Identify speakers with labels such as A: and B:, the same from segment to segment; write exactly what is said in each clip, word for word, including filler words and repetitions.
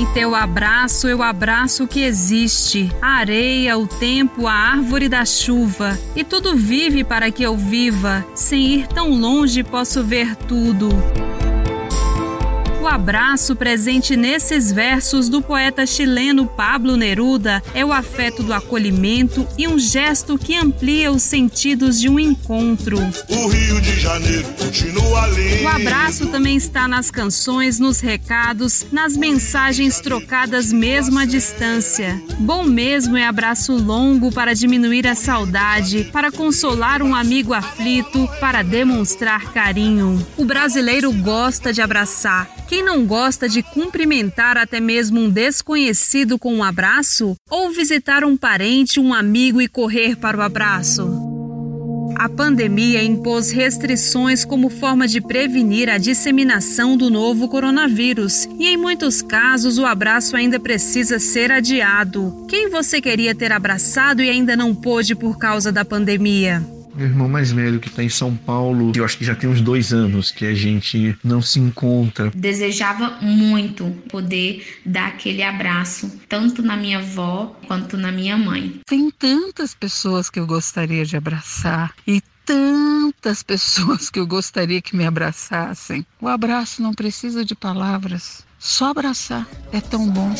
A: teu abraço eu abraço o que existe, a areia, o tempo, a árvore da chuva, e tudo vive para que eu viva, sem ir tão longe posso ver tudo. O abraço presente nesses versos do poeta chileno Pablo Neruda é o afeto do acolhimento e um gesto que amplia os sentidos de um encontro.
B: O Rio de Janeiro continua lindo.
A: O abraço também está nas canções, nos recados, nas mensagens trocadas mesmo à distância. Bom mesmo é abraço longo para diminuir a saudade, para consolar um amigo aflito, para demonstrar carinho. O brasileiro gosta de abraçar. Quem não gosta de cumprimentar até mesmo um desconhecido com um abraço? Ou visitar um parente, um amigo e correr para o abraço? A pandemia impôs restrições como forma de prevenir a disseminação do novo coronavírus. E em muitos casos o abraço ainda precisa ser adiado. Quem você queria ter abraçado e ainda não pôde por causa da pandemia?
C: Meu irmão mais velho que está em São Paulo, eu acho que já tem uns dois anos que a gente não se encontra.
D: Desejava muito poder dar aquele abraço, tanto na minha avó quanto na minha mãe.
E: Tem tantas pessoas que eu gostaria de abraçar e tantas pessoas que eu gostaria que me abraçassem. O abraço não precisa de palavras. Só abraçar é tão bom.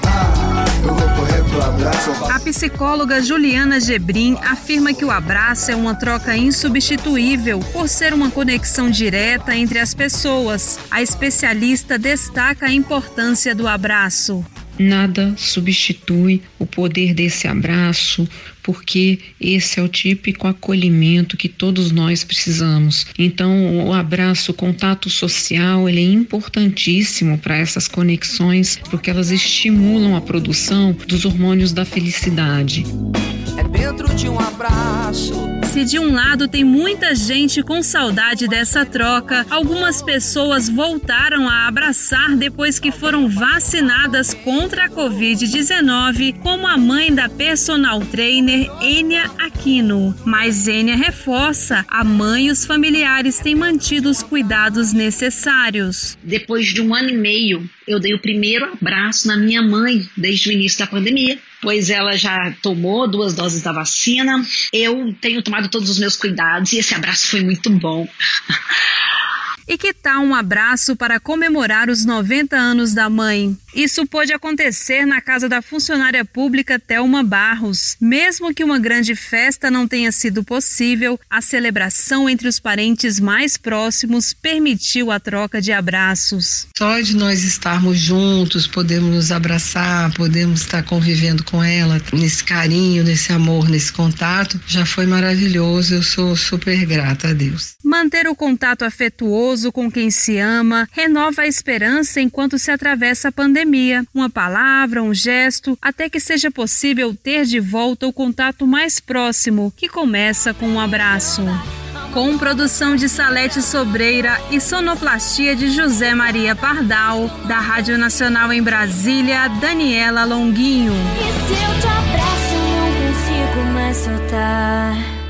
A: A psicóloga Juliana Gebrim afirma que o abraço é uma troca insubstituível por ser uma conexão direta entre as pessoas. A especialista destaca a importância do abraço.
F: Nada substitui o poder desse abraço, porque esse é o típico acolhimento que todos nós precisamos. Então, o abraço, o contato social, ele é importantíssimo para essas conexões, porque elas estimulam a produção dos hormônios da felicidade.
G: É dentro de um abraço.
A: Se de um lado tem muita gente com saudade dessa troca, algumas pessoas voltaram a abraçar depois que foram vacinadas contra a covid dezenove, como a mãe da personal trainer Enia Aquino. Mas Enia reforça, a mãe e os familiares têm mantido os cuidados necessários.
H: Depois de um ano e meio, eu dei o primeiro abraço na minha mãe desde o início da pandemia, pois ela já tomou duas doses da vacina. Eu tenho tomado todos os meus cuidados e esse abraço foi muito bom.
A: E que tal um abraço para comemorar os noventa anos da mãe? Isso pôde acontecer na casa da funcionária pública Thelma Barros. Mesmo que uma grande festa não tenha sido possível, a celebração entre os parentes mais próximos permitiu a troca de abraços.
E: Só de nós estarmos juntos, podemos nos abraçar, podemos estar convivendo com ela, nesse carinho, nesse amor, nesse contato, já foi maravilhoso. Eu sou super grata a Deus.
A: Manter o contato afetuoso com quem se ama renova a esperança enquanto se atravessa a pandemia. Uma palavra, um gesto, até que seja possível ter de volta o contato mais próximo, que começa com um abraço. Com produção de Salete Sobreira e sonoplastia de José Maria Pardal, da Rádio Nacional em Brasília, Daniela Longuinho.
I: E se eu te abraço, não consigo mais soltar.